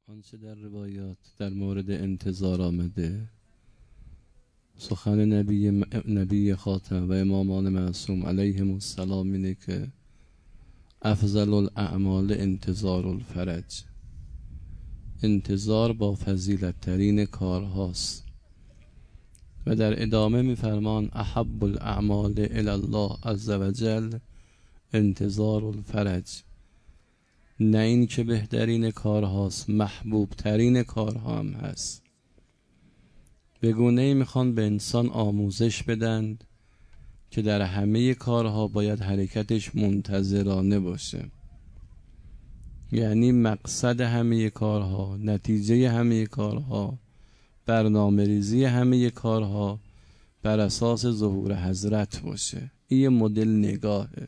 آنچه در روایات در مورد انتظار آمده، سخن نبی خاتم و امامان معصوم علیهم السلام اینه که افضل الاعمال انتظار الفرج. انتظار با فضیلت ترین کارهاست و در ادامه میفرمان احب الاعمال الی الله عز وجل انتظار الفرج. نه این که بهترین کارهاست، محبوب ترین کارها هم هست. به گونه‌ای میخوان به انسان آموزش بدند که در همه کارها باید حرکتش منتظرانه باشه. یعنی مقصد همه کارها، نتیجه همه کارها، برنامه ریزی همه کارها بر اساس ظهور حضرت باشه. این مدل نگاهه.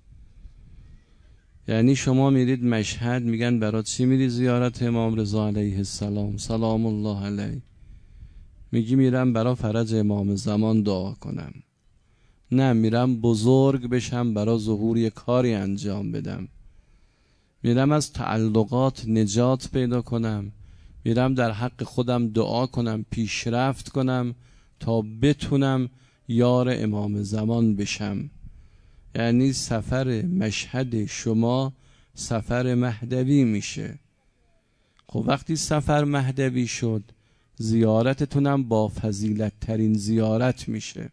یعنی شما میرید مشهد، میگن برای چی میری زیارت امام رضا علیه السلام سلام الله علیه؟ میگی میرم برای فرج امام زمان دعا کنم. نه، میرم بزرگ بشم، برای ظهور یک کاری انجام بدم. میرم از تعلقات نجات پیدا کنم. میرم در حق خودم دعا کنم، پیشرفت کنم تا بتونم یار امام زمان بشم. یعنی سفر مشهد شما سفر مهدوی میشه. خب وقتی سفر مهدوی شد، زیارتتونم با فضیلت ترین زیارت میشه.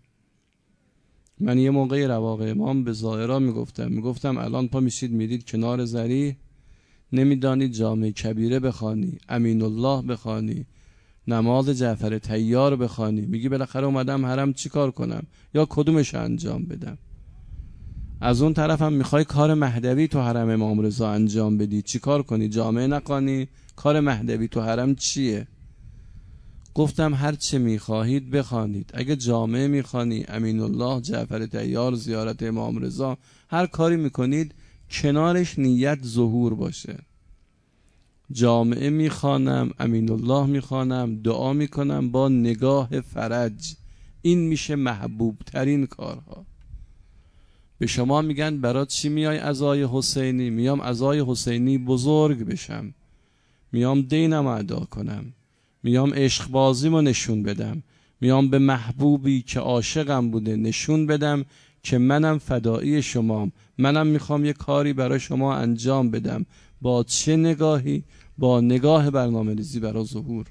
من یه موقع رواق امام به زائرا میگفتم الان پا میشید میرید کنار زری، نمیدانید جامع کبیره بخوانی، امین الله بخوانی، نماز جعفر طیار بخوانی، میگی بالاخره اومدم حرم چی کار کنم یا کدومش انجام بدم؟ از اون طرف هم میخوای کار مهدوی تو حرم امام رضا انجام بدی، چی کار کنی؟ جامعه نخوانی؟ کار مهدوی تو حرم چیه؟ گفتم هر چه میخواهید بخوانید. اگه جامعه میخوانی، امین الله، جعفر طیار، زیارت امام رضا، هر کاری میکنید کنارش نیت ظهور باشه. جامعه میخوانم، امین الله میخوانم، دعا میکنم با نگاه فرج. این میشه محبوب ترین کارها. به شما میگن برای چی میای عزای حسینی؟ میام عزای حسینی بزرگ بشم، میام دینم ادا کنم، میام عشق بازیمو نشون بدم، میام به محبوبی که عاشقم بوده نشون بدم که منم فدایی شمام، منم میخوام یه کاری برای شما انجام بدم. با چه نگاهی؟ با نگاه برنامه ریزی برای ظهور.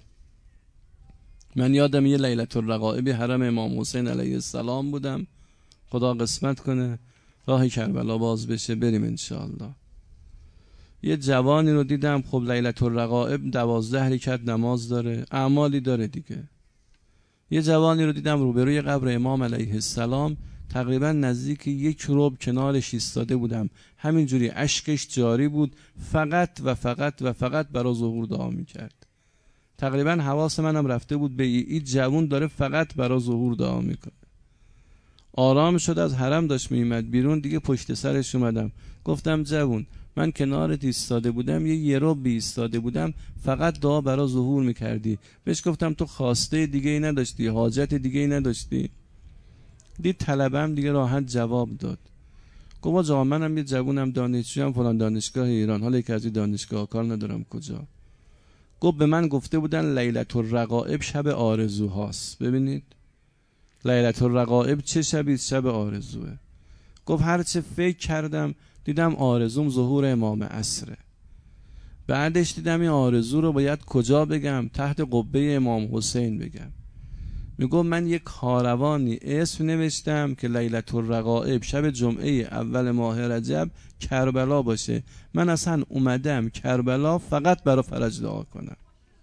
من یادم یه لیلة الرغائب حرم امام حسین علیه السلام بودم. خدا قسمت کنه راه کربلا باز بشه بریم انشاءالله. یه جوانی رو دیدم، خب لیلة الرغائب 12 رکعت نماز داره، اعمالی داره دیگه. یه جوانی رو دیدم روبروی قبر امام علیه السلام، تقریبا نزدیک 1 ربع کنارش ایستاده بودم، همینجوری اشکش جاری بود، فقط و فقط و فقط برای ظهور دعا میکرد. تقریبا حواس منم رفته بود به این جوان داره فقط برای ظهور دعا میکنه. آرام شد، از حرم داشت میومد بیرون، دیگه پشت سرش اومدم، گفتم جوان من کنارت ایستاده بودم، یه ربع ایستاده بودم، فقط دعا برای ظهور میکردی. بهش گفتم تو خواسته دیگه ای نداشتی، حاجت دیگه ای نداشتی؟ دید طلبم دیگه راحت جواب داد. گفت آقا منم یه جوونم، دانشجویم فلان دانشگاه ایران، حالا یک از این دانشگاه کار ندارم کجا. گفت به من گفته بودن لیلة الرغائب شب آرزوهاست. ببینید لیلة الرغائب چه شبی؟ شب آرزوه. گفت هر چه فکر کردم دیدم آرزوم ظهور امام عصره. بعدش دیدم این آرزو رو باید کجا بگم؟ تحت قبه امام حسین بگم. میگم من یک کاروانی اسم نوشتم که لیلة الرغائب شب جمعه اول ماه رجب کربلا باشه. من اصلا اومدم کربلا فقط برای فرج دعا کنم.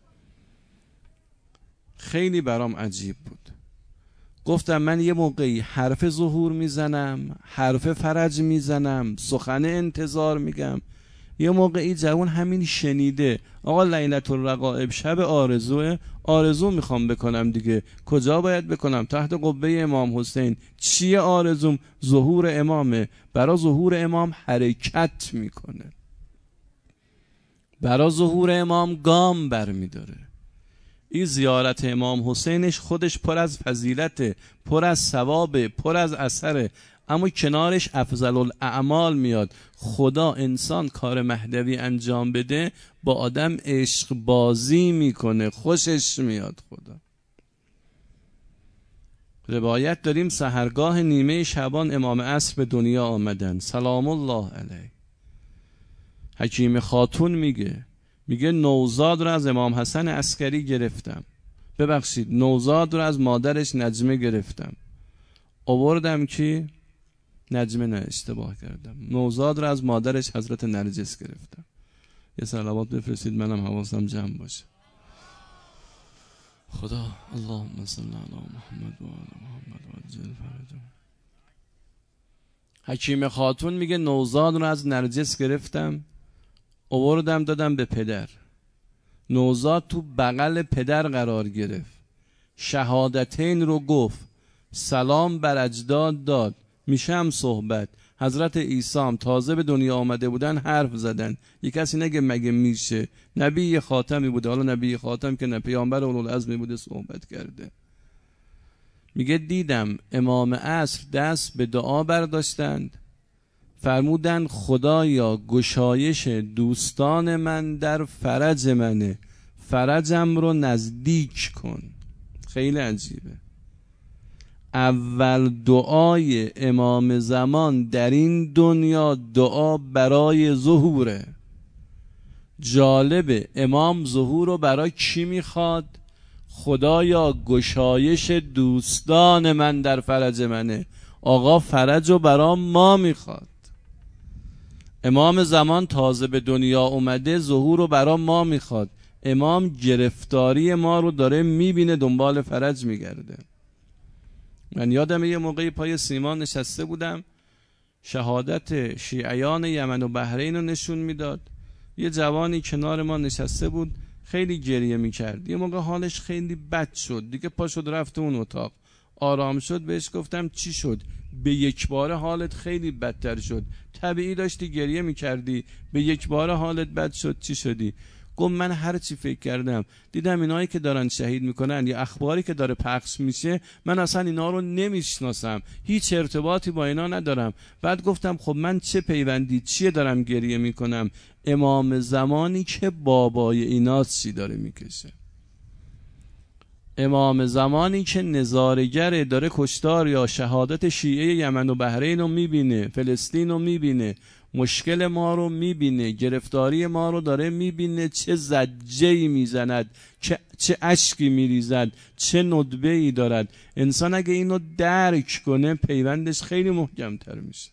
خیلی برام عجیب بود. گفتم من یه موقعی حرف ظهور میزنم، حرف فرج میزنم، سخن انتظار میگم، یه موقعی جوان همین شنیده آقا لیلة الرغائب شب آرزوه، آرزو میخوام بکنم دیگه. کجا باید بکنم؟ تحت قبه امام حسین. چیه آرزوم؟ ظهور امامه. برای ظهور امام حرکت میکنه، برای ظهور امام گام برمیداره. این زیارت امام حسینش خودش پر از فضیلت، پر از ثواب، پر از اثر. اما کنارش افضل الاعمال میاد. خدا انسان کار مهدوی انجام بده با آدم عشق بازی میکنه، خوشش میاد خدا. روایت داریم سحرگاه نیمه شبان امام عصر به دنیا آمدن سلام الله علیه. حکیم خاتون میگه نوزاد رو از امام حسن عسکری گرفتم، ببخشید نوزاد رو از مادرش نجمه گرفتم، آوردم که نجمه نه اشتباه کردم، نوزاد رو از مادرش حضرت نرجس گرفتم. یه صلوات بفرستید منم حواسم جمع باشه. خدا اللهم صل علی محمد و آل محمد و عجل فرجهم. حکیم خاتون میگه نوزاد رو از نرجس گرفتم، آوردم دادم به پدر. نوزاد تو بغل پدر قرار گرفت، شهادتین رو گفت، سلام بر اجداد داد، میشم صحبت. حضرت عیسی هم تازه به دنیا آمده بودن حرف زدن. یک کسی نگه مگه میشه، نبی خاتمی بوده، حالا نبی خاتم که نه پیامبر اولوالعزمی بوده صحبت کرده. میگه دیدم امام عصر دست به دعا برداشتند، فرمودند خدایا گشایش دوستان من در فرج منه، فرجم رو نزدیک کن. خیلی عجیبه. اول دعای امام زمان در این دنیا دعا برای ظهوره. جالبه امام ظهور رو برای کی میخواد؟ خدایا گشایش دوستان من در فرج منه. آقا فرج رو برای ما میخواد. امام زمان تازه به دنیا اومده، ظهور رو برای ما میخواد. امام گرفتاری ما رو داره میبینه، دنبال فرج میگرده. من یادم یه موقعی پای سیمان نشسته بودم، شهادت شیعیان یمن و بحرین رو نشون میداد. یه جوانی کنار ما نشسته بود، خیلی گریه میکرد. یه موقع حالش خیلی بد شد، دیگه پا شد رفت اون اتاق. آرام شد، بهش گفتم چی شد؟ به یک باره حالت خیلی بدتر شد. طبیعی داشتی گریه میکردی، به یک باره حالت بد شد، چی شدی؟ گفت من هر چی فکر کردم دیدم اینایی که دارن شهید میکنن یا اخباری که داره پخش میشه، من اصلا اینا رو نمیشناسم، هیچ ارتباطی با اینا ندارم. بعد گفتم خب من چه پیوندی چیه دارم گریه میکنم؟ امام زمانی که بابای ایناست چی داره میکشه؟ امام زمانی که نظاره‌گره، داره کشتار یا شهادت شیعه یمن و بحرین رو میبینه، فلسطین رو میبینه، مشکل ما رو میبینه، گرفتاری ما رو داره میبینه، چه زجه‌ای میزند، چه اشکی میریزد، چه ندبه‌ای دارد. انسان اگه اینو درک کنه پیوندش خیلی محکم‌تر میشه.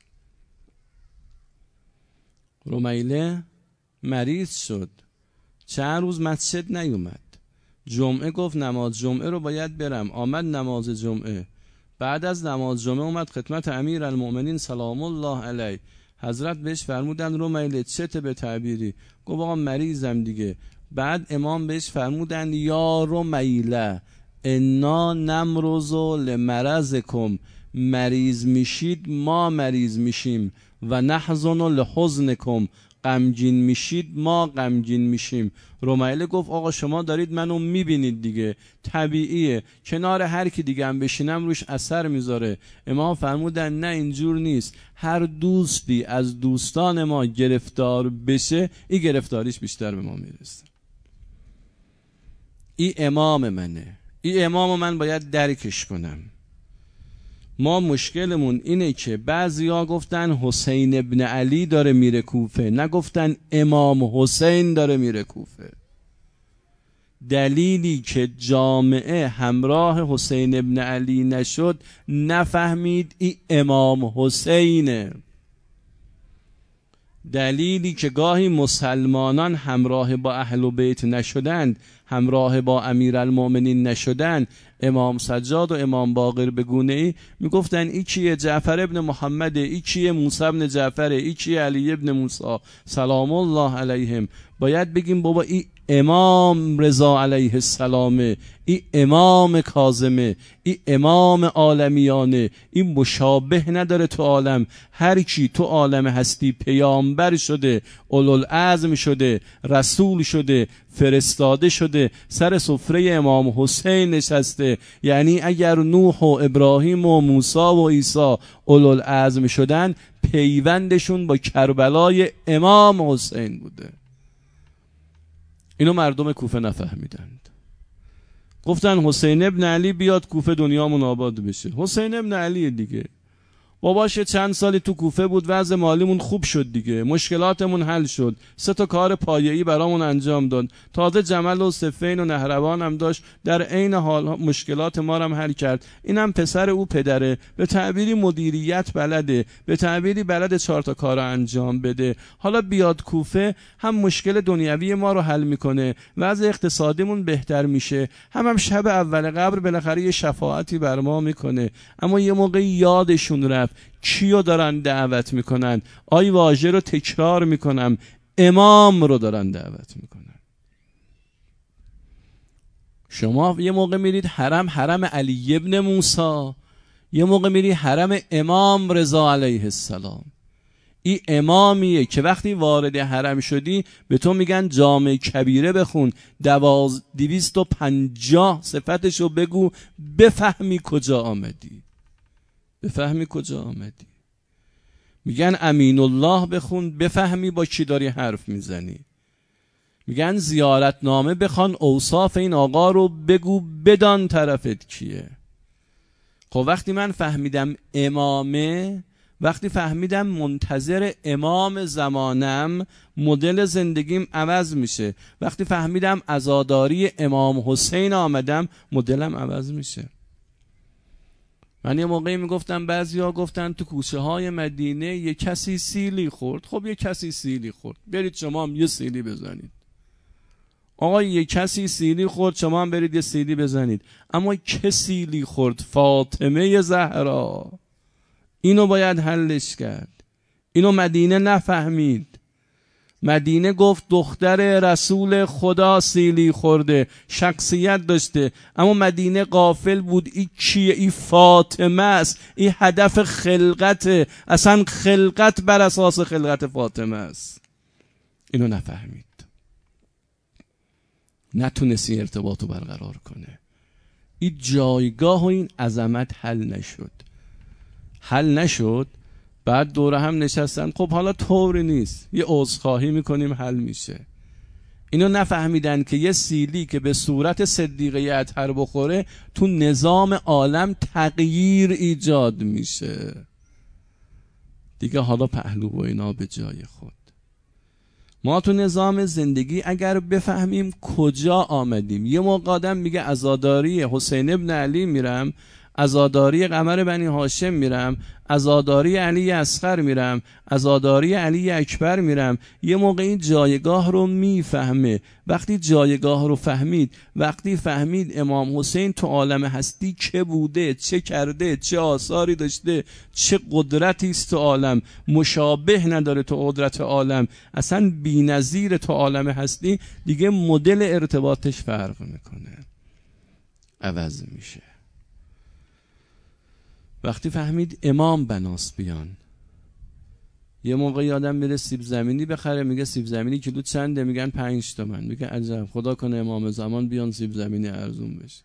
رمیله مریض شد، چند روز مسجد نیومد. جمعه گفت نماز جمعه رو باید برم، آمد نماز جمعه. بعد از نماز جمعه اومد خدمت امیرالمؤمنین سلام الله علیه. حضرت بهش فرمودن رمیله چته به تعبیری؟ گفت آقا مریضم دیگه. بعد امام بهش فرمودن یا رمیله انا نمرض لمرضکم، مریض میشید ما مریض میشیم، و نحزن لحزنکم، غمگین میشید ما غمگین میشیم. رمیله گفت آقا شما دارید منو میبینید دیگه، طبیعیه، کنار هر کی دیگه هم بشینم روش اثر میذاره. امام فرمودن نه اینجور نیست، هر دوستی از دوستان ما گرفتار بشه این گرفتاریش بیشتر به ما میرسه. این امام منه، این امام من باید درکش کنم. ما مشکلمون اینه که بعضیا گفتن حسین ابن علی داره میره کوفه، نگفتن امام حسین داره میره کوفه. دلیلی که جامعه همراه حسین ابن علی نشد، نفهمید این امام حسینه. دلیلی که گاهی مسلمانان همراه با اهل بیت نشدند، همراه با امیرالمؤمنین نشدند، امام سجاد و امام باقر به گونه ای میگفتن ای کیه؟ جعفر ابن محمد، ای کیه؟ موسی ابن جعفر، ای کیه؟ علی ابن موسی سلام الله علیهم. باید بگیم بابا ای امام رضا علیه السلامه، این امام کاظمه، این امام عالمیانه، این مشابه نداره تو عالم. هر کی تو عالم هستی پیامبر شده، اولوالعزم شده، رسول شده، فرستاده شده، سر سفره امام حسین نشسته. یعنی اگر نوح و ابراهیم و موسی و عیسی اولوالعزم شدن، پیوندشون با کربلای امام حسین بوده. اینو مردم کوفه نفهمیدند. گفتن حسین ابن علی بیاد کوفه دنیامون آباد بشه. حسین ابن علی دیگه، باباش چند سالی تو کوفه بود، وضع مالیمون خوب شد دیگه، مشکلاتمون حل شد، 3 تا کار پایه‌ای برامون انجام داد، تازه جمل و صفین و نهروان هم داشت، در عین حال مشکلات ما هم حل کرد. اینم پسر او پدره، به تعبیری مدیریت بلده، به تعبیری بلد 4 تا کار انجام بده. حالا بیاد کوفه، هم مشکل دنیوی ما رو حل میکنه، وضع اقتصادیمون بهتر میشه، هم شب اول قبر بالاخره یه شفاعتی بر ما میکنه. اما یه موقع یادشون رفت کیو دارن دعوت میکنن. آی واژه رو تکرار میکنم، امام رو دارن دعوت میکنن. شما یه موقع میرید حرم علی ابن موسی، یه موقع میری حرم امام رضا علیه السلام. این امامیه که وقتی وارد حرم شدی به تو میگن جامع کبیره بخون، 250 صفتشو بگو بفهمی کجا آمدی، بفهمی کجا آمدی. میگن امین الله بخون بفهمی با کی داری حرف میزنی. میگن زیارتنامه بخوان اوصاف این آقا رو بگو بدان طرفت کیه. خب وقتی من فهمیدم امامه، وقتی فهمیدم منتظر امام زمانم، مدل زندگیم عوض میشه. وقتی فهمیدم عزاداری امام حسین آمدم، مدلم عوض میشه. من یه موقعی میگفتم، بعضیا گفتن تو کوچه های مدینه یه کسی سیلی خورد. خب یه کسی سیلی خورد، برید شما هم یه سیلی بزنید. آقا یه کسی سیلی خورد، شما هم برید یه سیلی بزنید. اما که سیلی خورد؟ فاطمه زهرا. اینو باید حلش کرد. اینو مدینه نفهمید. مدینه گفت دختر رسول خدا سیلی خورده، شخصیت داشته، اما مدینه غافل بود. این کیه؟ این فاطمه است، این هدف خلقته، اصلا خلقت بر اساس خلقت فاطمه است. اینو نفهمید، نتونستی ارتباطو برقرار کنه. این جایگاه و این عظمت حل نشد. بعد دوره هم نشستن، خب حالا طوری نیست، یه عذرخواهی میکنیم حل میشه. اینو نفهمیدن که یه سیلی که به صورت صدیقه اطهر بخوره تو نظام عالم تغییر ایجاد میشه دیگه. حالا پهلو و اینا به جای خود. ما تو نظام زندگی اگر بفهمیم کجا آمدیم، یه موقع آدم میگه عزاداری حسین ابن علی میرم، عزاداری قمر بنی هاشم میرم، عزاداری علی اصغر میرم، عزاداری علی اکبر میرم. یه موقع این جایگاه رو میفهمه. وقتی جایگاه رو فهمید، وقتی فهمید امام حسین تو عالم هستی چه بوده، چه کرده، چه آثاری داشته، چه قدرتی است تو عالم، مشابه نداره تو قدرت عالم، اصلا بی‌نظیر تو عالم هستی، دیگه مدل ارتباطش فرق میکنه، عوض میشه. وقتی فهمید امام بناست بیان. یه موقع یادم میره سیب زمینی بخره، میگه سیب زمینی کیلو چنده؟ میگن 5 تومن. میگه عجب، خدا کنه امام زمان بیان سیب زمینی ارزون بشه.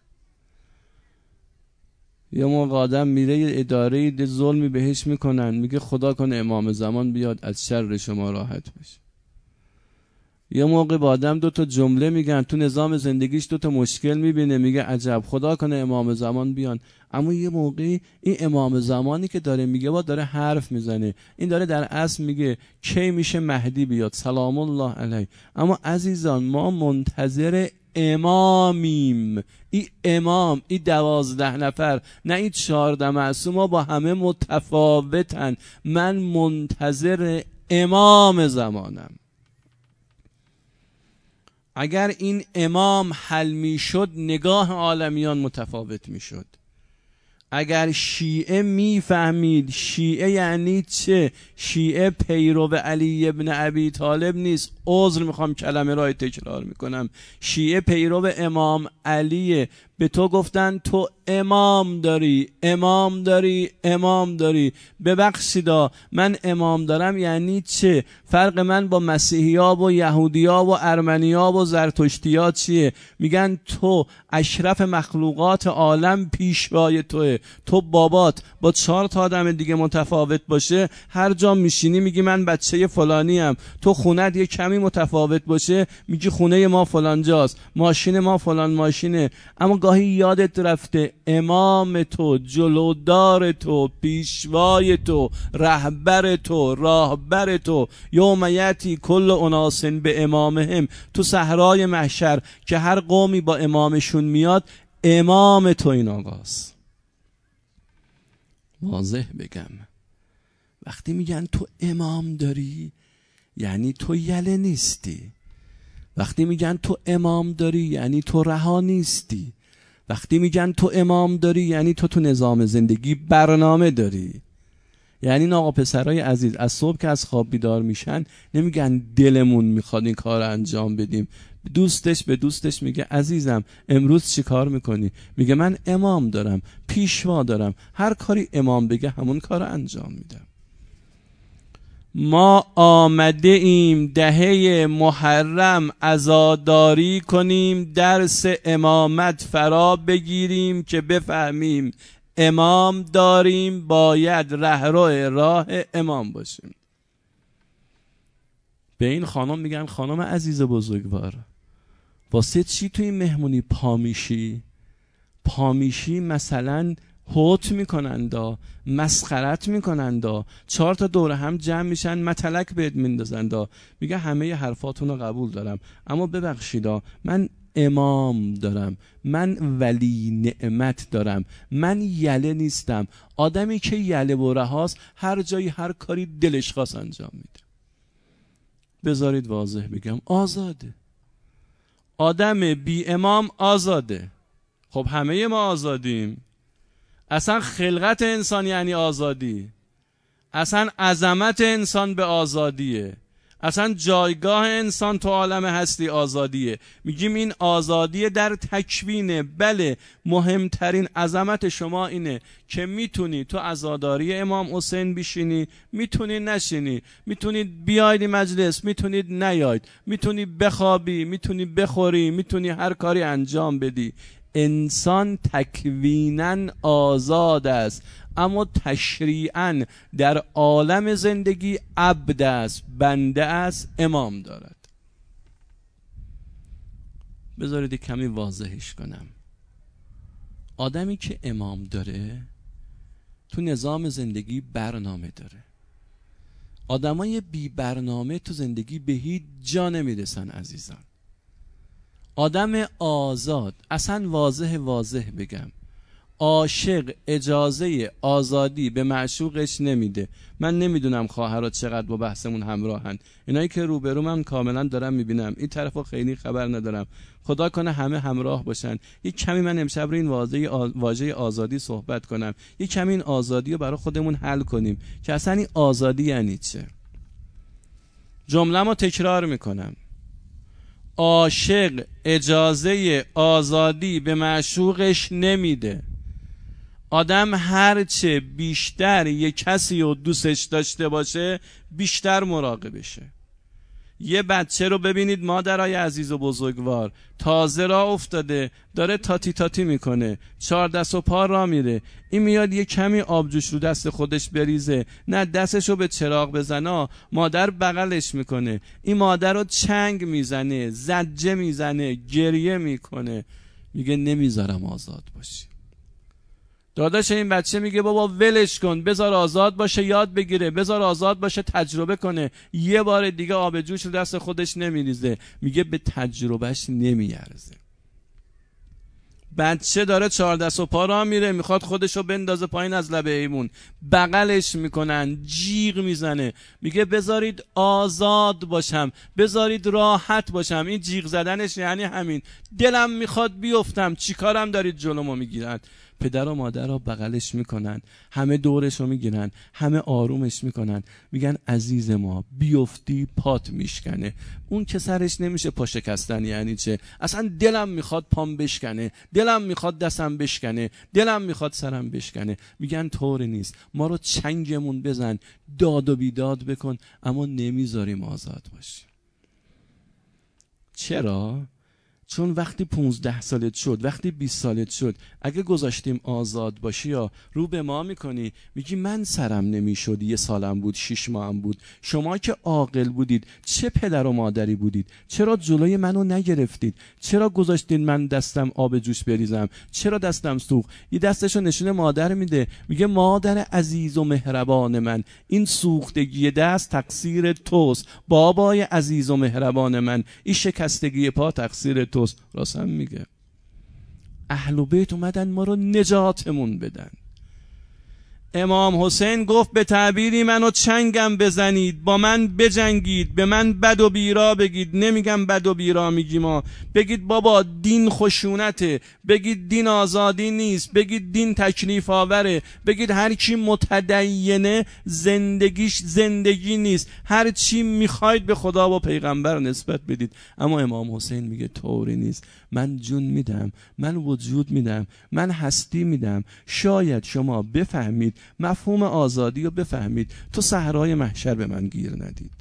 یه موقع آدم میره یه اداره ظلمی بهش میکنن، میگه خدا کنه امام زمان بیاد از شر شما راحت بشه. یه موقع با آدم 2 تا جمله میگن، تو نظام زندگیش 2 تا مشکل میبینه، میگه عجب خدا کنه امام زمان بیان. اما یه موقعی این امام زمانی که داره میگه با داره حرف میزنه، این داره در اصل میگه کی میشه مهدی بیاد سلام الله علیه. اما عزیزان ما منتظر امامیم. این امام، این 12 نفر، نه این 14 معصوم ها با همه متفاوتن. من منتظر امام زمانم. اگر این امام حل می شد، نگاه عالمیان متفاوت می شد. اگر شیعه میفهمید شیعه یعنی چه، شیعه پیرو علی ابن ابی طالب نیست. عذر میخوام کلمه را تکرار میکنم، شیعه پیرو امام علیه. به تو گفتن تو امام داری، امام داری، امام داری. ببخشیدا من امام دارم یعنی چه؟ فرق من با مسیحیا و یهودیا و ارمنیا و زرتشتیا چیه؟ میگن تو اشرف مخلوقات عالم پیشوای توه. تو بابات با 4 تا آدم دیگه متفاوت باشه، هر جا میشینی میگی من بچه فلانی ام. تو خونت یه کمی متفاوت باشه میگی خونه ما فلان جاست، ماشین ما فلان ماشینه. اما گاهی یادت رفته امام تو، جلودار تو، پیشوای تو، رهبر تو، راهبر تو، یوم یأتی کل اناس به امامهم، تو صحرای محشر که هر قومی با امامشون میاد، امام تو این آقاست. واضح بگم، وقتی میگن تو امام داری یعنی تو یله نیستی. وقتی میگن تو امام داری یعنی تو رها نیستی. وقتی میگن تو امام داری یعنی تو نظام زندگی برنامه داری. یعنی این آقا پسرای عزیز از صبح که از خواب بیدار میشن نمیگن دلمون میخواد این کار انجام بدیم. دوستش به دوستش میگه عزیزم امروز چی کار میکنی؟ میگه من امام دارم، پیشوا دارم، هر کاری امام بگه همون کار انجام میدم. ما آمده ایم دهه محرم عزاداری کنیم، درس امامت فرا بگیریم که بفهمیم امام داریم، باید رهرو راه امام باشیم. به این خانم میگن خانم عزیز بزرگوار، واسه چی تو این مهمونی پامیشی مثلا هوت میکنندا، مسخرت میکنندا، 4 تا دور هم جمع میشن متلک بهت میندازندا. میگه همه حرفاتون رو قبول دارم اما ببخشیدا من امام دارم، من ولی نعمت دارم، من یله نیستم. آدمی که یله و رهاست هر جایی هر کاری دلش خواست انجام میده. بذارید واضح بگم، آزاده. آدم بی امام آزاده. خب همه ما آزادیم. اصلا خلقت انسان یعنی آزادی. اصلا عظمت انسان به آزادیه. اصلا جایگاه انسان تو عالم هستی آزادیه. میگیم این آزادی در تکوینه. بله، مهمترین عظمت شما اینه که میتونی تو عزاداری امام حسین بشینی، میتونی نشینی، میتونید بیاید مجلس، میتونید نیاید، میتونی بخوابی، میتونی بخوری، میتونی هر کاری انجام بدی. انسان تکویناً آزاد است اما تشریعاً در عالم زندگی عبد است، بنده است، امام دارد. بذارید کمی واضحش کنم. آدمی که امام داره تو نظام زندگی برنامه داره. آدمای بی برنامه تو زندگی به هیچ جا نمیرسن عزیزان. آدم آزاد، اصلا واضح بگم، عاشق اجازه آزادی به معشوقش نمیده. من نمیدونم خواهرات چقدر با بحثمون همراهن. اینایی که روبرو من کاملا دارم میبینم، این طرفا خیلی خبر ندارم. خدا کنه همه همراه باشن. یک کمی من امشب رو این واژه آزادی صحبت کنم، یک کمی این آزادی رو برای خودمون حل کنیم که اصلا این آزادی یعنی چه. جمله‌مو تکرار میکنم. عاشق اجازه آزادی به معشوقش نمیده. آدم هرچه بیشتر یک کسی رو دوستش داشته باشه بیشتر مراقبشه. یه بچه رو ببینید مادرای عزیز و بزرگوار، تازه راه افتاده داره تاتی میکنه، 4 دست و پا را میره، این میاد یه کمی آبجوش رو دست خودش بریزه، نه دستشو به چراغ بزنه، مادر بغلش میکنه، این مادر رو چنگ میزنه، زجه میزنه، گریه میکنه، میگه نمیذارم آزاد باشی. داداش این بچه میگه بابا ولش کن، بذار آزاد باشه یاد بگیره، بذار آزاد باشه تجربه کنه. یه بار دیگه آب جوش رو دست خودش نمیریزه، میگه به تجربهش نمیارزه. بچه داره 4 دست و پا راه میره، میخواد خودشو بندازه پایین از لبه ایمون، بغلش میکنن، جیغ میزنه، میگه بذارید آزاد باشم، بذارید راحت باشم. این جیغ زدنش یعنی همین، دلم میخواد بیفتم، چیکارم دارید جلومو میگیرن. پدر و مادر را بغلش میکنن، همه دورش رو میگیرن، همه آرومش میکنن، میگن عزیز ما بیفتی پات میشکنه. اون که سرش نمیشه پا شکستن یعنی چه؟ اصلا دلم میخواد پام بشکنه، دلم میخواد دستم بشکنه، دلم میخواد سرم بشکنه. میگن طور نیست، ما رو چنگمون بزن، داد و بیداد بکن، اما نمیذاریم آزاد باشیم. چرا؟ چون وقتی 15 سالت شد، وقتی 20 سالت شد، اگه گذاشتیم آزاد باشی یا رو به ما میکنی، میگی من سرم نمیشد، 1 سالم بود، 6 ماهم بود. شما که عاقل بودید چه پدر و مادری بودید؟ چرا جلوی منو نگرفتید؟ چرا گذاشتید من دستم آب جوش بریزم؟ چرا دستم سوخت؟ یه دستشو نشون مادر میده، میگه مادر عزیز و مهربان من، این سوختگی دست تقصیر توست. بابای عزیز و مهربان من، این شکستگی پا تقصیر توست. راستم میگه. اهل بیت اومدن ما رو نجاتمون بدن. امام حسین گفت به تعبیری منو چنگم بزنید، با من بجنگید، به من بد و بیرا بگید. نمیگم بد و بیرا میگیم ما، بگید بابا دین خشونته، بگید دین آزادی نیست، بگید دین تکلیف آوره، بگید هر کی متدینه زندگیش زندگی نیست، هر چی میخواید به خدا و پیغمبر نسبت بدید. اما امام حسین میگه طوری نیست، من جون میدم، من وجود میدم، من هستی میدم. شاید شما بفهمید، مفهوم آزادی رو بفهمید، تو صحرای محشر به من گیر ندید.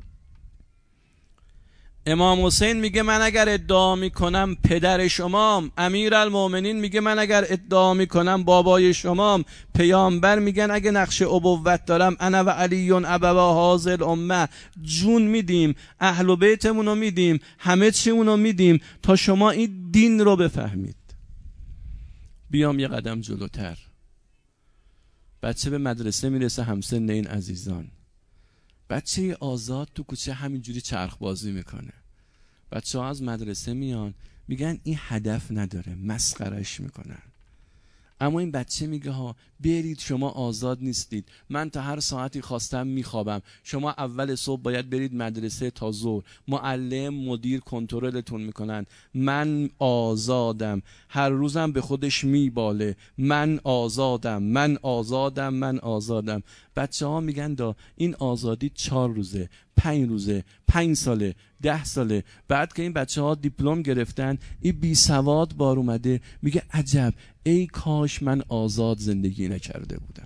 امام حسین میگه من اگر ادعا میکنم پدر شمام، امیرالمومنین میگه من اگر ادعا میکنم بابای شمام، پیامبر میگن اگه نقش ابوت دارم انا و علی ابوا هذه الامه. جون میدیم، اهل بیتمون رو میدیم، همه چیمون رو میدیم تا شما این دین رو بفهمید. بیام یه قدم جلوتر. بچه به مدرسه میرسه، همسن این عزیزان، بچه آزاد تو کوچه همینجوری چرخ بازی میکنه. بچه ها از مدرسه میان، میگن این هدف نداره، مسخرش میکنن. اما این بچه میگه ها برید، شما آزاد نیستید، من تا هر ساعتی خواستم میخوابم، شما اول صبح باید برید مدرسه تا ظهر، معلم مدیر کنترلتون میکنن، من آزادم. هر روزم به خودش میباله، من آزادم، من آزادم، من آزادم. بچه ها میگن دا این آزادی 4 روزه، 5 روزه، 5 ساله، 10 ساله. بعد که این بچه ها دیپلم گرفتن، این بی سواد بار اومده، میگه عجب ای کاش من آزاد زندگی نکرده بودم.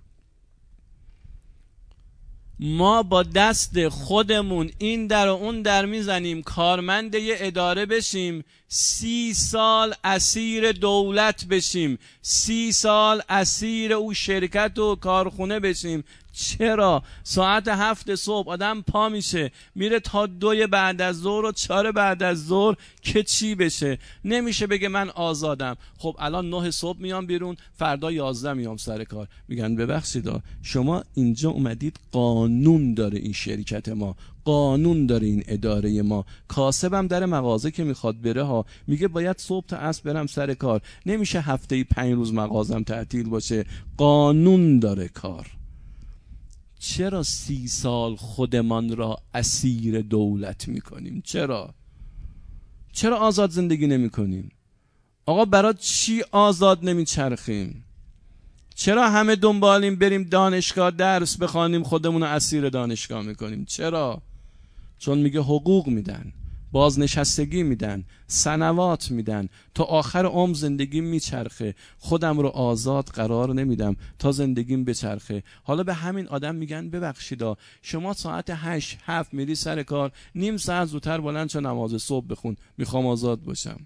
ما با دست خودمون این در و اون در میزنیم، کارمند یه اداره بشیم، 30 سال اسیر دولت بشیم، 30 سال اسیر او شرکت و کارخونه بشیم. چرا؟ ساعت 7 صبح آدم پا میشه میره تا 2 بعد از ظهر و 4 بعد از ظهر که چی بشه؟ نمیشه بگه من آزادم. خب الان 9 صبح میام بیرون، فردا 11 میام سر کار. میگن ببخشید شما اینجا اومدید، قانون داره این شرکت ما، قانون داره این اداره ما. کاسبم در مغازه که میخواد بره ها، میگه باید صبح تا عصر برم سر کار، نمیشه هفته‌ای 5 روز مغازم تعطیل باشه. قانون داره کار. چرا 30 سال خودمان را اسیر دولت میکنیم؟ چرا آزاد زندگی نمی کنیم؟ آقا برای چی آزاد نمیچرخیم؟ چرا همه دنبالیم بریم دانشگاه درس بخوانیم، خودمون رو اسیر دانشگاه میکنیم؟ چرا؟ چون میگه حقوق میدن، بازنشستگی میدن، سنوات میدن، تا آخر عمر زندگیم میچرخه، خودم رو آزاد قرار نمیدم تا زندگیم بچرخه. حالا به همین آدم میگن ببخشیدا شما ساعت 8-7 میری سر کار، نیم ساعت زودتر بلند شو نماز صبح بخون، میخوام آزاد باشم.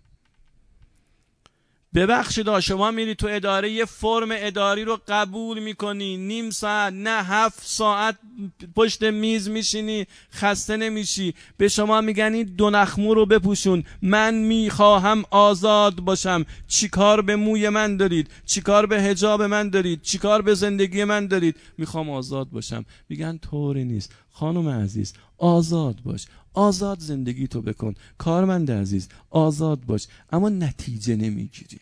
ببخشید شما میری تو اداره یه فرم اداری رو قبول میکنی، نیم ساعت نه 7 ساعت پشت میز میشینی، خسته نمیشی. به شما میگن این 2 نخمو رو بپوشون، من میخواهم آزاد باشم. چیکار به موی من دارید؟ چیکار به حجاب من دارید؟ چیکار به زندگی من دارید؟ میخوام آزاد باشم. میگن طوری نیست خانم عزیز، آزاد باش، آزاد زندگی تو بکن. کارمند عزیز آزاد باش، اما نتیجه نمیگیری.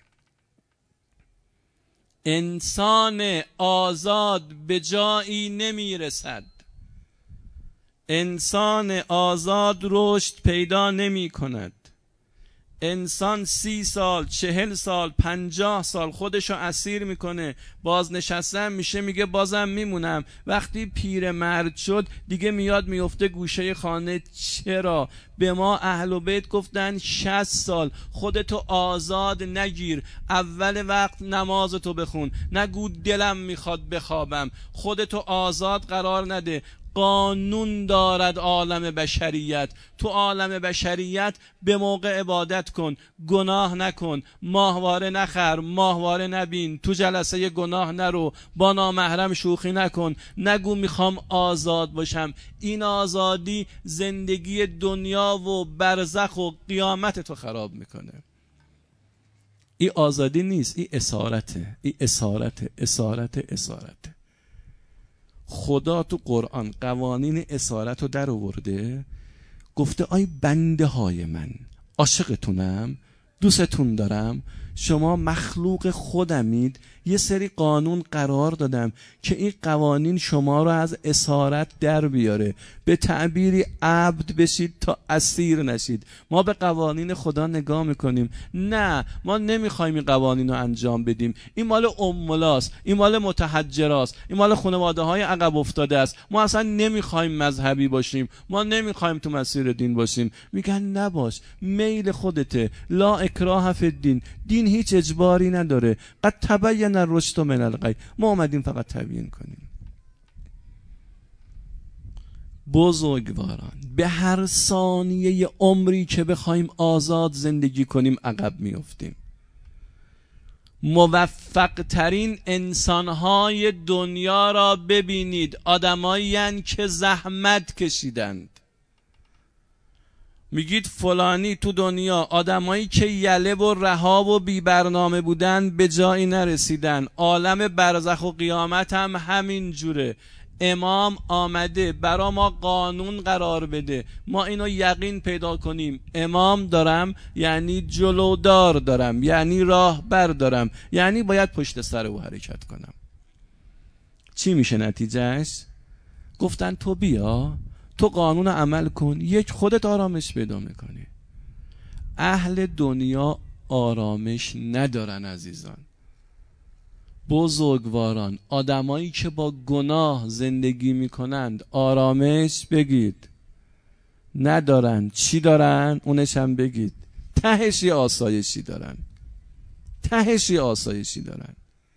انسان آزاد به جایی نمیرسد، انسان آزاد رشد پیدا نمی کند، انسان 30 سال 40 سال 50 سال خودشو اسیر میکنه، بازنشستن میشه میگه بازم میمونم. وقتی پیر مرد شد دیگه میاد میفته گوشه خانه. چرا؟ به ما اهل بیت گفتن 60 سال خودتو آزاد نگیر، اول وقت نمازتو بخون، نگو دلم میخواد بخوابم، خودتو آزاد قرار نده. قانون دارد عالم بشریت، تو عالم بشریت به موقع عبادت کن، گناه نکن، ماهواره نخر، ماهواره نبین، تو جلسه گناه نرو، با نامحرم شوخی نکن، نگو میخوام آزاد باشم. این آزادی زندگی دنیا و برزخ و قیامت تو خراب میکنه. این آزادی نیست، این اسارته، این اسارته. خدا تو قرآن قوانین اسارت رو در آورده، گفته آی بنده های من، عاشقتونم، دوستتون دارم، شما مخلوق خودمید، یه سری قانون قرار دادم که این قوانین شما رو از اسارت در بیاره، به تعبیری عبد بشید تا اسیر نشید. ما به قوانین خدا نگاه میکنیم، نه ما نمیخوایم این قوانین رو انجام بدیم، این مال امولاست، این مال متحجراست، این مال خانواده های عقب افتاده است، ما اصلا نمیخوایم مذهبی باشیم، ما نمیخوایم تو مسیر دین باشیم. میگن نباش، میل خودته، لا اکراه فی الدین، دین هیچ اجباری نداره، قد تبین الرشد من الغی، ما اومدیم فقط تبیین کنیم. بزرگواران، به هر ثانیه عمری که بخوایم آزاد زندگی کنیم عقب میافتیم. موفق ترین انسانهای دنیا را ببینید، آدمایین که زحمت کشیدند. میگید فلانی تو دنیا، آدمایی که یله و رها و بی برنامه بودن به جایی نرسیدن. عالم برزخ و قیامت هم همین جوره. امام آمده برا ما قانون قرار بده، ما اینو یقین پیدا کنیم. امام دارم یعنی جلودار دارم، یعنی راهبر دارم، یعنی باید پشت سر او حرکت کنم. چی میشه نتیجهش؟ گفتن تو بیا، تو قانون عمل کن، یک خودت آرامش پیدا میکنی. اهل دنیا آرامش ندارن عزیزان. بزرگواران، آدمایی که با گناه زندگی میکنند آرامش بگید ندارن. چی دارن؟ اونش هم بگید. تهشی آسایشی دارن، تهشی آسایشی دارن.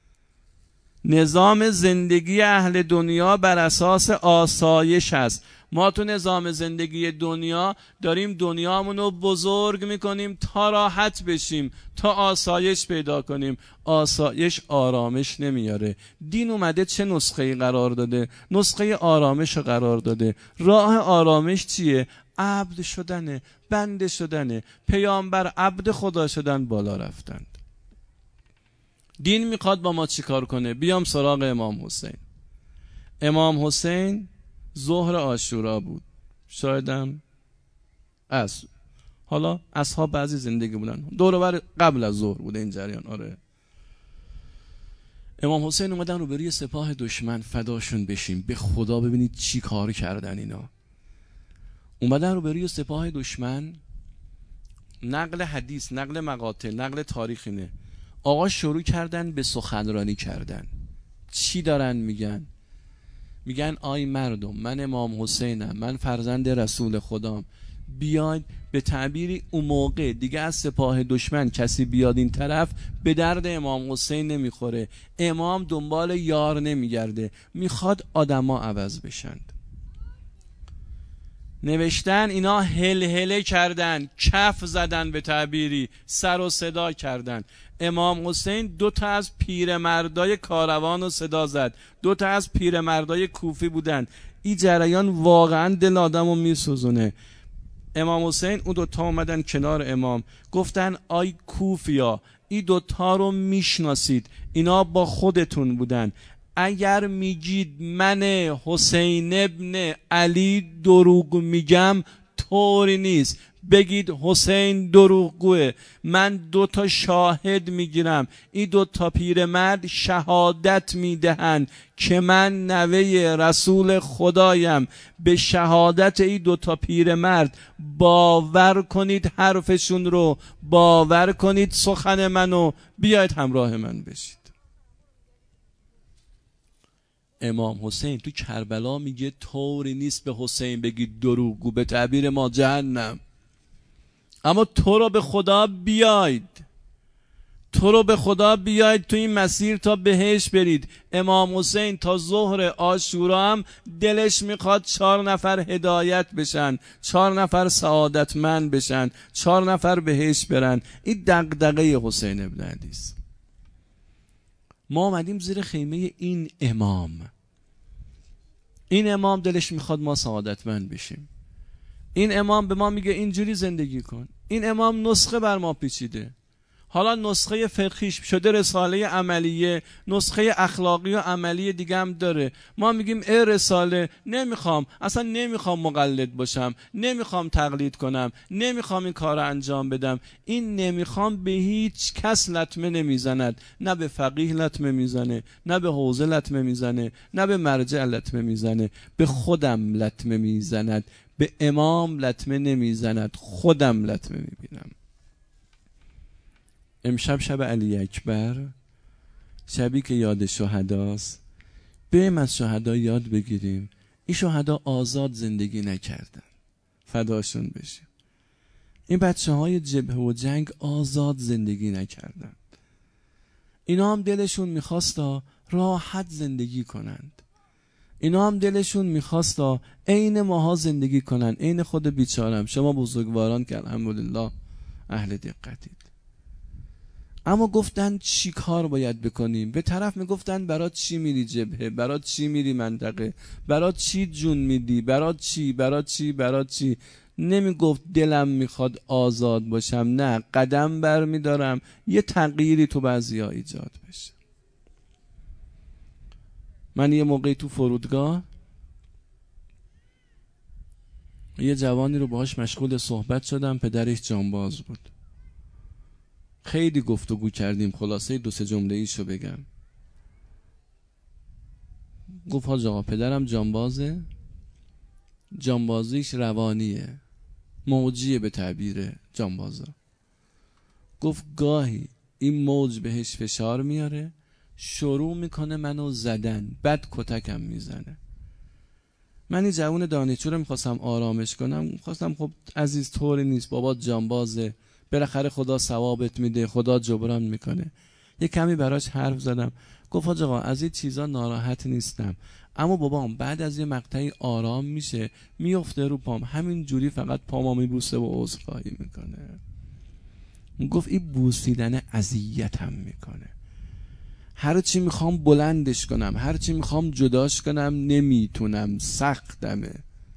نظام زندگی اهل دنیا بر اساس آسایش هست. ما تو نظام زندگی دنیا داریم دنیامون رو بزرگ میکنیم تا راحت بشیم، تا آسایش پیدا کنیم. آسایش آرامش نمیاره. دین اومده چه نسخه‌ای قرار داده؟ نسخه آرامش رو قرار داده. راه آرامش چیه؟ عبد شدنه، بنده شدنه. پیامبر عبد خدا شدن، بالا رفتند. دین میخواد با ما چیکار کنه؟ بیام سراغ امام حسین. امام حسین ظهر عاشورا بود، شایدم عصر. حالا اصحاب بعضی زندگی بودن، دور و بر قبل از ظهر بوده این جریان. آره، امام حسین اومدن روبروی سپاه دشمن، فداشون بشیم، به خدا ببینید چی کار کردن اینا. اومدن روبروی سپاه دشمن، نقل حدیث، نقل مقاطع، نقل تاریخ اینه. آقا شروع کردن به سخنرانی کردن. چی دارن میگن؟ میگن آی مردم، من امام حسینم، من فرزند رسول خدام، بیاید. به تعبیری اون موقع دیگه از سپاه دشمن کسی بیاد این طرف به درد امام حسین نمیخوره. امام دنبال یار نمیگرده، میخواد آدما عوض بشند. نوشتن اینا هلهله کردن، کف زدن، به تعبیری سر و صدا کردن. امام حسین 2 تا از پیرمردای کاروان رو صدا زد. 2 تا از پیرمردای کوفی بودن. این جریان واقعا دل آدم رو میسوزونه. امام حسین اون 2 تا اومدن کنار امام، گفتن آی کوفیا، این 2 تا رو میشناسید، اینا با خودتون بودن. اگر میگید من حسین ابن علی دروغ میگم، طوری نیست. بگید حسین دروغگوه. من 2 شاهد میگیرم، این 2 پیرمرد شهادت میدهند که من نوه رسول خدایم. به شهادت این 2 پیرمرد باور کنید، حرفشون رو باور کنید، سخن منو، بیاید همراه من بشید. امام حسین تو کربلا میگه طوری نیست به حسین بگید دروغگو، به تعبیر ما جهنم. اما تو رو به خدا بیاید، تو رو به خدا بیاید تو این مسیر تا بهش برید. امام حسین تا ظهر عاشورا هم دلش میخواد 4 نفر هدایت بشن، 4 نفر سعادتمند بشن، 4 نفر بهش برن. این دغدغه حسین ابن علی است. ما آمدیم زیر خیمه این امام. این امام دلش میخواد ما سعادتمند بشیم. این امام به ما میگه اینجوری زندگی کن. این امام نسخه بر ما پیچیده. حالا نسخه فقهیش شده رساله عملیه، نسخه اخلاقی و عملی دیگه هم داره. ما میگیم ای رساله نمیخوام، اصلا نمیخوام مقلد باشم، نمیخوام تقلید کنم، نمیخوام این کار انجام بدم. این نمیخوام به هیچ کس لطمه نمیزند. نه به فقیه لطمه میزنه، نه به حوزه لطمه میزنه، نه به مرجع لطمه میزنه. به خودم لطمه میزند، به امام لطمه نمیزند، خودم لطمه میبینم. امشب شب علی اکبر، شبی که یاد شهداست. بریم از شهدا یاد بگیریم. این شهدا آزاد زندگی نکردن، فداشون بشیم. این بچه های جبهه و جنگ آزاد زندگی نکردن. اینا هم دلشون میخواستا راحت زندگی کنند. اینا هم دلشون میخواستا عین ماها زندگی کنن، عین خود بیچارم. شما بزرگواران که الحمدلله اهل دقتید. اما گفتن چی کار باید بکنیم؟ به طرف میگفتن برات چی میری جبهه، برات چی میری منطقه، برات چی جون میدی، برات چی، برات چی، برات چی. نمیگفت دلم میخواد آزاد باشم، نه، قدم بر میدارم یه تغییری تو بعضیا ایجاد بشه. من یه موقعی تو فرودگاه یه جوانی رو باهاش مشغول صحبت شدم، پدرش جانباز بود. خیلی گفتگو کردیم، خلاصه 2-3 جمله ایشو بگم. گفت حاج آقا پدرم جانبازه، جانبازیش روانیه، موجیه به تعبیر جانبازا. گفت گاهی این موج بهش فشار میاره، شروع میکنه منو زدن، بعد کتکم میزنه. من این جوون دانشجو رو میخواستم آرامش کنم، میخواستم خب عزیز طوری نیست، بابا جانبازه، بالاخره خدا ثوابت میده، خدا جبران میکنه. یه کمی براش حرف زدم. گفت حاج آقا از این چیزا ناراحت نیستم، اما بابام بعد از یه مقطعی آرام میشه، میفته رو پام، همین جوری فقط پامو میبوسه و عذرخواهی میکنه. گفت این بوسیدن اذیتم میکنه، هر چی میخوام بلندش کنم، هر چی میخوام جداش کنم نمیتونم، سختمه.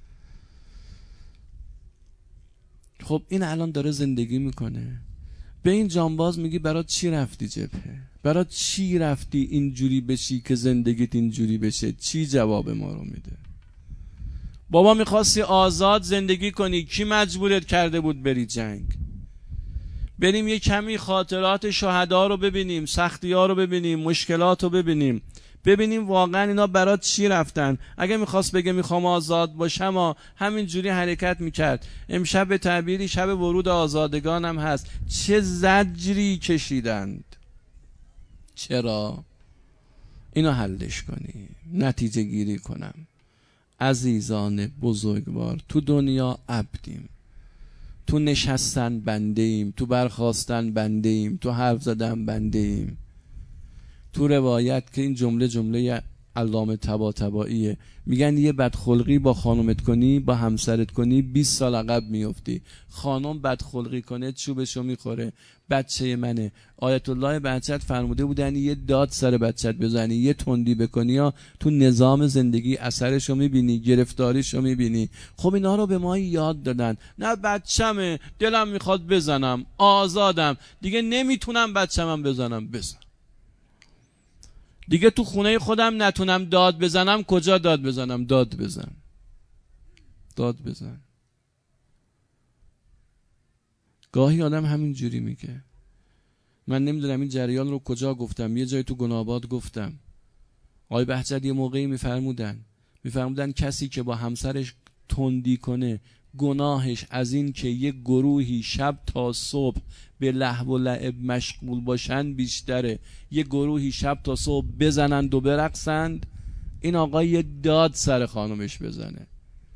خب این الان داره زندگی میکنه. به این جانباز میگی برات چی رفتی جبهه؟ برات چی رفتی اینجوری بشی که زندگیت اینجوری بشه؟ چی جواب ما رو میده؟ بابا میخواستی آزاد زندگی کنی، کی مجبورت کرده بود بری جنگ؟ بریم یه کمی خاطرات شهدا رو ببینیم، سختی ها رو ببینیم، مشکلات رو ببینیم، ببینیم واقعا اینا برات چی رفتن. اگه میخواست بگه میخوام آزاد باشم همین جوری حرکت میکرد. امشب به تعبیری شب ورود آزادگان هم هست. چه زجری کشیدند. چرا؟ اینو حلش کنی، نتیجه گیری کنم. عزیزان بزرگوار، تو دنیا عبدیم، تو نشستن بنده ایم، تو برخاستن بنده ایم، تو حرف زدن بنده ایم. تو روایت که این جمله علامه طباطبائیه، میگن یه بدخلقی با خانومت کنی، با همسرت کنی، 20 سال عقب میفتی. خانم بدخلقی کنه چوبشو میخوره. بچه منه. آیت الله بهجت فرموده بودن یه داد سر بچت بزنی، یه تندی بکنی تو نظام زندگی اثرشو میبینی، گرفتاریشو میبینی. خب اینا رو به ما یاد دادن. نه بچمه، دلم میخواد بزنم، آزادم، دیگه نمیتونم بچمم بزنم، بزن. دیگه تو خونه خودم نتونم داد بزنم، کجا داد بزنم؟ داد بزن، داد بزن. گاهی آدم همین جوری میگه. من نمیدونم این جریان رو کجا گفتم، یه جای تو گناباد گفتم. آقای بهجت یه موقعی میفرمودن کسی که با همسرش تندی کنه گناهش از این که یه گروهی شب تا صبح به لهو و لعب مشغول باشن بیشتره، یه گروهی شب تا صبح بزنند و برقصند. این آقا یه داد سر خانمش بزنه.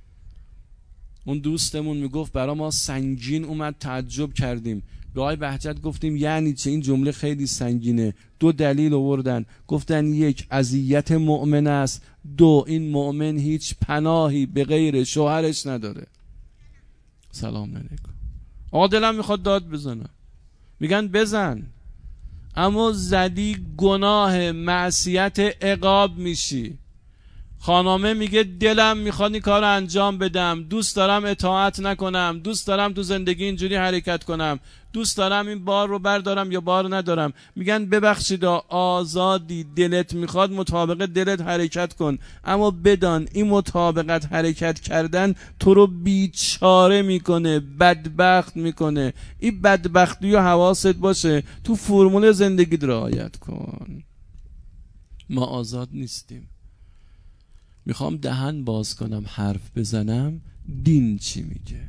اون دوستمون میگفت برا ما سنگین اومد، تعجب کردیم. به آقای بهجت گفتیم یعنی چه؟ این جمله خیلی سنگینه. 2 دلیل آوردن. گفتن 1 اذیت مؤمن است، 2 این مؤمن هیچ پناهی به غیر شوهرش نداره. سلام علیکم. آقا دلم میخواد داد بزنم. میگن بزن، اما زدی گناه معصیت عقاب میشی. خانمه میگه دلم میخواد این کار انجام بدم، دوست دارم اطاعت نکنم، دوست دارم تو زندگی اینجوری حرکت کنم، دوست دارم این بار رو بردارم یا بار ندارم. میگن ببخشید آزادی، دلت میخواد مطابق دلت حرکت کن، اما بدان این مطابقت حرکت کردن تو رو بیچاره میکنه، بدبخت میکنه. این بدبختی و حواست باشه، تو فرمول زندگی رعایت کن. ما آزاد نیستیم. میخوام دهن باز کنم حرف بزنم دین چی میگه،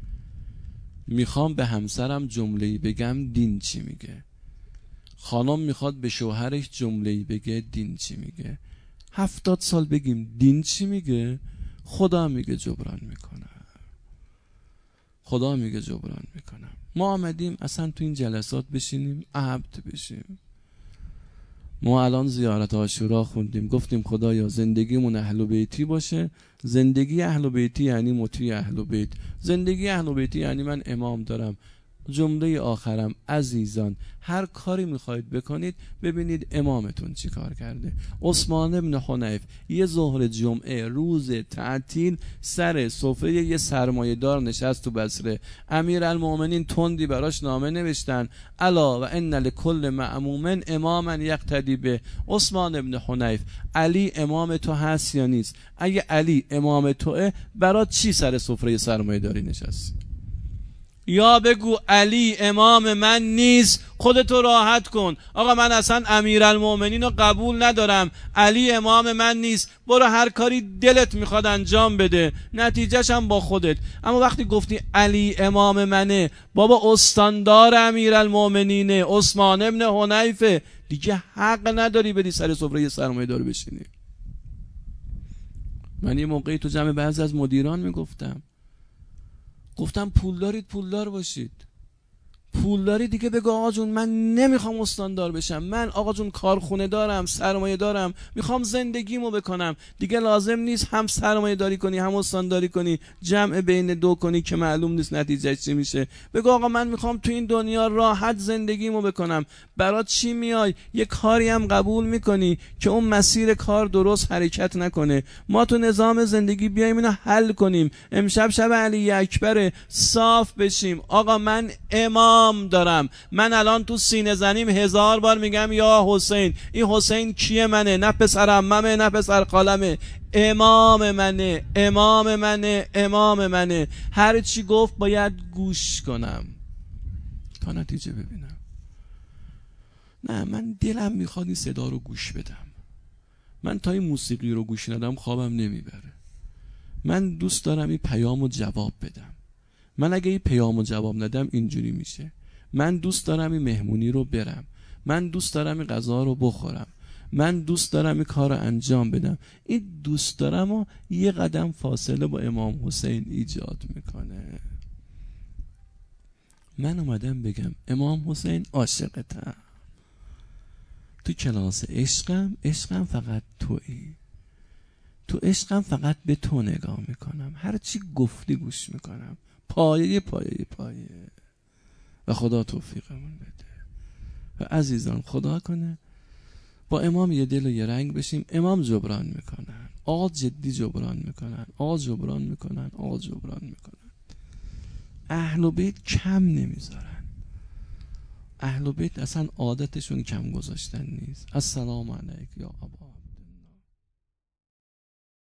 میخوام به همسرم جمله‌ای بگم دین چی میگه، خانم میخواد به شوهرش جمله‌ای بگه دین چی میگه. 70 سال بگیم دین چی میگه، خدا میگه جبران میکنم، خدا میگه جبران میکنم. ما آمدیم اصلا تو این جلسات بشینیم عبد بشیم. ما الان زیارت عاشورا خوندیم، گفتیم خدایا زندگیمون اهل بیتی باشه. زندگی اهل بیتی یعنی مطیع اهل بیت. زندگی اهل بیتی یعنی من امام دارم. جمله آخرم عزیزان، هر کاری میخواید بکنید ببینید امامتون چی کار کرده. عثمان ابن حنیف یه ظهر جمعه روز تعطیل سر سفره یه سرمایه دار نشست تو بصره. امیرالمومنین تندی براش نامه نوشتن الا و ان لکل معموم اماما یقتدی به. عثمان ابن حنیف، علی امام تو هست یا نیست؟ اگه علی امام توه برات چی سر سفره سرمایه داری نشستی؟ یا بگو علی امام من نیست، خودتو راحت کن. آقا من اصلا امیرالمومنین رو قبول ندارم، علی امام من نیست، برو هر کاری دلت میخواد انجام بده، نتیجهش هم با خودت. اما وقتی گفتی علی امام منه، بابا استاندار امیرالمومنینه، عثمان ابن حنیفه، دیگه حق نداری بدی سر سفره سرمایه دار بشینی. من یه موقعی تو جمع بعضی از مدیران میگفتم پول دارید پولدار باشید. پول داری دیگه بگو آقا جون من نمیخوام استاندار بشم، من آقا جون کارخونه دارم، سرمایه دارم، میخوام زندگیمو بکنم. دیگه لازم نیست هم سرمایه داری کنی هم استانداری کنی، جمع بین 2 کنی که معلوم نیست نتیجه چی میشه. بگو آقا من میخوام تو این دنیا راحت زندگیمو بکنم. برات چی میای یه کاری هم قبول میکنی که اون مسیر کار درست حرکت نکنه. ما تو نظام زندگی بیایم اینو حل کنیم. امشب شب علی اکبر، صاف بشیم. آقا من امام دارم، من الان تو سینه زنیم 1000 بار میگم یا حسین. این حسین کیه؟ منه، نه پسر عممه نه پسر خالمه، امام منه، امام منه، امام منه. هر چی گفت باید گوش کنم تا نتیجه ببینم. نه من دلم میخواد این صدا رو گوش بدم. من تا این موسیقی رو گوش ندم خوابم نمیبره. من دوست دارم این پیام رو جواب بدم. من اگه این پیام رو جواب ندم اینجوری میشه. من دوست دارم این مهمونی رو برم، من دوست دارم این غذا رو بخورم، من دوست دارم این کار رو انجام بدم. این دوست دارم و یه قدم فاصله با امام حسین ایجاد میکنه. من اومدم بگم امام حسین عاشقتم، تو کلاس عشقم فقط تویی، تو عشقم فقط به تو نگاه میکنم، هر چی گفتی گوش میکنم، پایه و خدا توفیقمون بده. و عزیزان خدا کنه با امام یه دل و یه رنگ بشیم. امام جبران میکنن، آقا جدی جبران میکنن، آقا جبران میکنن، آقا جبران میکنن. اهل بیت کم نمیذارن. اهل بیت اصلا عادتشون کم گذاشتن نیست. السلام علیک یا ابا.